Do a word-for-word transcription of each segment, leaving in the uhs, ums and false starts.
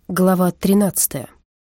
Глава тринадцатая.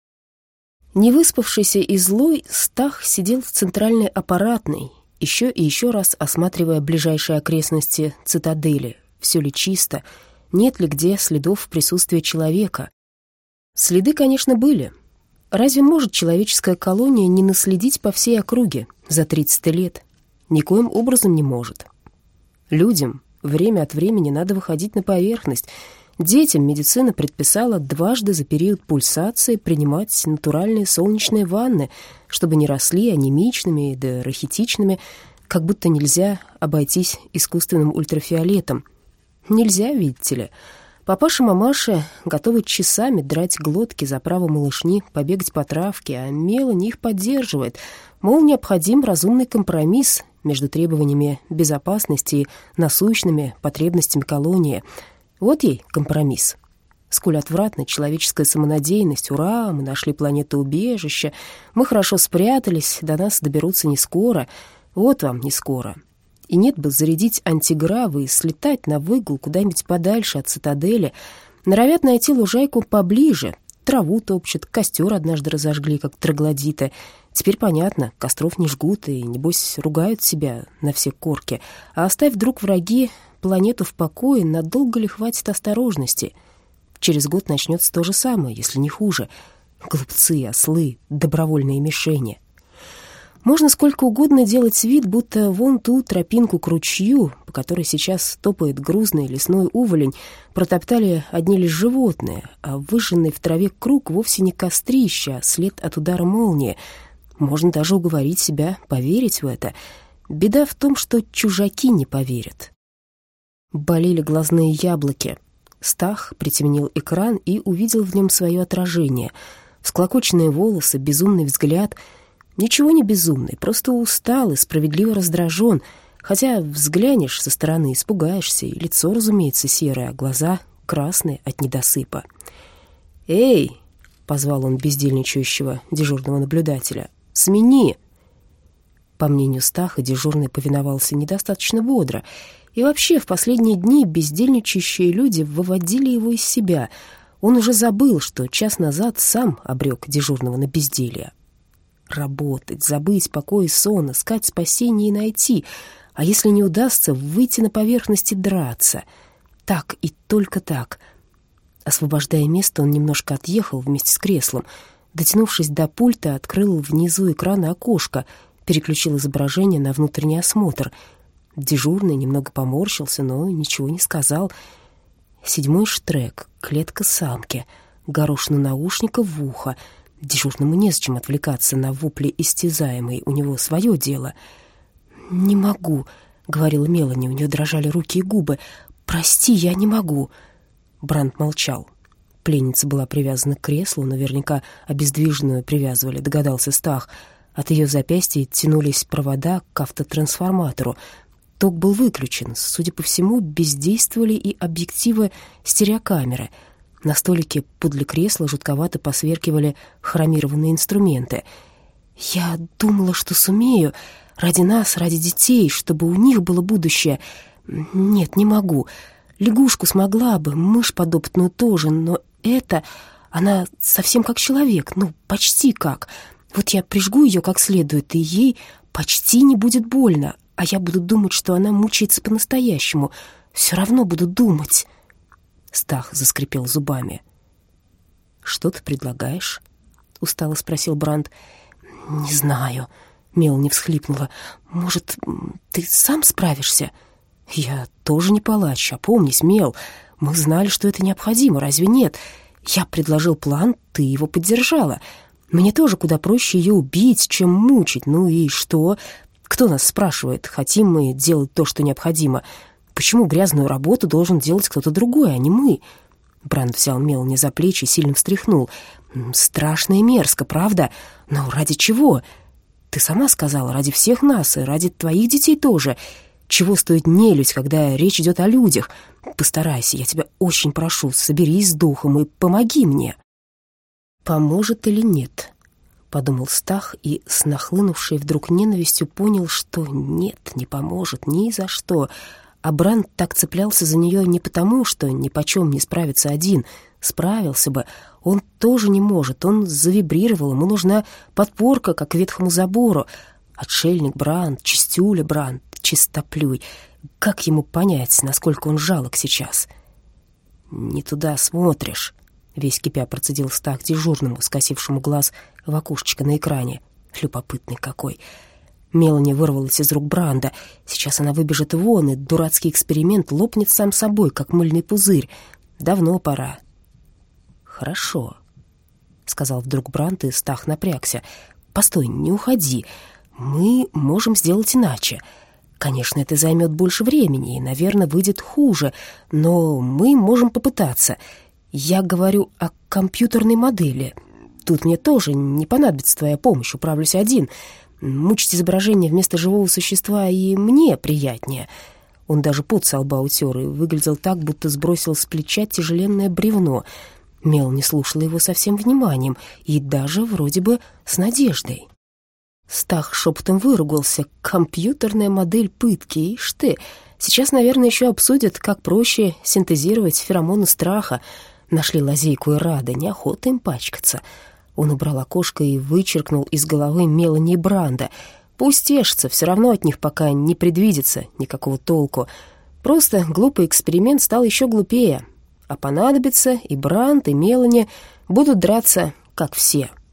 Невыспавшийся и злой, Стах сидел в центральной аппаратной, еще и еще раз осматривая ближайшие окрестности цитадели. Все ли чисто, нет ли где следов присутствия человека. Следы, конечно, были. Разве может человеческая колония не наследить по всей округе за тридцать лет? Никоим образом не может. Людям время от времени надо выходить на поверхность. Детям медицина предписала дважды за период пульсации принимать натуральные солнечные ванны, чтобы не росли анемичными да рахитичными, как будто нельзя обойтись искусственным ультрафиолетом. Нельзя, видите ли. Папаша-мамаша готовы часами драть глотки за право малышни побегать по травке, а Мелани их поддерживает. Мол, необходим разумный компромисс между требованиями безопасности и насущными потребностями колонии. Вот ей компромисс. Сколь отвратна человеческая самонадеянность. Ура, мы нашли планету-убежище, мы хорошо спрятались, до нас доберутся не скоро. Вот вам не скоро. И нет бы зарядить антигравы и слетать на выгул куда-нибудь подальше от цитадели. Норовят найти лужайку поближе, траву топчут, костер однажды разожгли, как троглодиты. Теперь понятно, костров не жгут и, небось, ругают себя на все корки. А оставь вдруг враги планету в покое, надолго ли хватит осторожности? Через год начнется то же самое, если не хуже. Глупцы, ослы, добровольные мишени. Можно сколько угодно делать вид, будто вон ту тропинку к ручью, по которой сейчас топает грузный лесной уволень, протоптали одни лишь животные, а выжженный в траве круг вовсе не кострище, а след от удара молнии. Можно даже уговорить себя поверить в это. Беда в том, что чужаки не поверят. Болели глазные яблоки. Стах притемнил экран и увидел в нем свое отражение. Всклокоченные волосы, безумный взгляд. Ничего не безумный, просто устал и справедливо раздражен. Хотя взглянешь со стороны, испугаешься, и лицо, разумеется, серое, а глаза красные от недосыпа. «Эй!» — позвал он бездельничающего дежурного наблюдателя. «Смени!» По мнению Стаха, дежурный повиновался недостаточно бодро. И вообще, в последние дни бездельничающие люди выводили его из себя. Он уже забыл, что час назад сам обрек дежурного на безделье. Работать, забыть покой и сон, искать спасение и найти. А если не удастся, выйти на поверхность и драться. Так и только так. Освобождая место, он немножко отъехал вместе с креслом. Дотянувшись до пульта, открыл внизу экрана окошко, переключил изображение на внутренний осмотр. Дежурный немного поморщился, но ничего не сказал. Седьмой штрек, клетка самки, горошину наушников в ухо. Дежурному незачем отвлекаться на вопли истязаемой, у него свое дело. «Не могу», — говорила Мелани, у нее дрожали руки и губы. «Прости, я не могу». Бранд молчал. Пленница была привязана к креслу, наверняка обездвиженную привязывали, догадался Стах. От ее запястья тянулись провода к автотрансформатору. Ток был выключен. Судя по всему, бездействовали и объективы стереокамеры. На столике подле кресла жутковато посверкивали хромированные инструменты. «Я думала, что сумею. Ради нас, ради детей, чтобы у них было будущее. Нет, не могу. Лягушку смогла бы, мышь подопытную тоже, но это... Она совсем как человек, ну, почти как. Вот я прижгу ее как следует, и ей почти не будет больно, а я буду думать, что она мучается по-настоящему. Все равно буду думать». Стах заскрипел зубами. «Что ты предлагаешь?» — устало спросил Бранд. «Не знаю», — Мелани всхлипнула. «Может, ты сам справишься?» «Я тоже не палач, опомнись, Мел. Мы знали, что это необходимо, разве нет? Я предложил план, ты его поддержала. Мне тоже куда проще ее убить, чем мучить. Ну и что? Кто нас спрашивает, хотим мы делать то, что необходимо? Почему грязную работу должен делать кто-то другой, а не мы?» Бранд взял Мелани за плечи и сильно встряхнул. «Страшно и мерзко, правда? Но ради чего? Ты сама сказала, ради всех нас и ради твоих детей тоже. Чего стоит нелюдь, когда речь идет о людях? Постарайся, я тебя очень прошу, соберись с духом и помоги мне». «Поможет или нет?» — подумал Стах и с нахлынувшей вдруг ненавистью понял, что нет, не поможет ни за что. А Бранд так цеплялся за нее не потому, что ни почем не справится один. Справился бы. Он тоже не может. Он завибрировал. Ему нужна подпорка, как к ветхому забору. Отшельник Бранд, чистюля Бранд, чистоплюй. Как ему понять, насколько он жалок сейчас? «Не туда смотришь», — весь кипя процедил Стах дежурному, скосившему глаз в окошечко на экране. Любопытный какой. Мелани вырвалась из рук Бранда. Сейчас она выбежит вон, и дурацкий эксперимент лопнет сам собой, как мыльный пузырь. Давно пора. «Хорошо», — сказал вдруг Бранд, и Стах напрягся. «Постой, не уходи. Мы можем сделать иначе. Конечно, это займет больше времени и, наверное, выйдет хуже, но мы можем попытаться. Я говорю о компьютерной модели. Тут мне тоже не понадобится твоя помощь, управлюсь один. Мучить изображение вместо живого существа и мне приятнее». Он даже пот со лба утер и выглядел так, будто сбросил с плеча тяжеленное бревно. Мел не слушала его со всем вниманием и даже вроде бы с надеждой. Стах шепотом выругался. Компьютерная модель пытки, ишь ты. Сейчас, наверное, еще обсудят, как проще синтезировать феромоны страха. Нашли лазейку и рада, неохота им пачкаться. Он убрал окошко и вычеркнул из головы Мелани и Бранда. Пусть тешатся, все равно от них пока не предвидится никакого толку. Просто глупый эксперимент стал еще глупее. А понадобится, и Бранд, и Мелани будут драться, как все.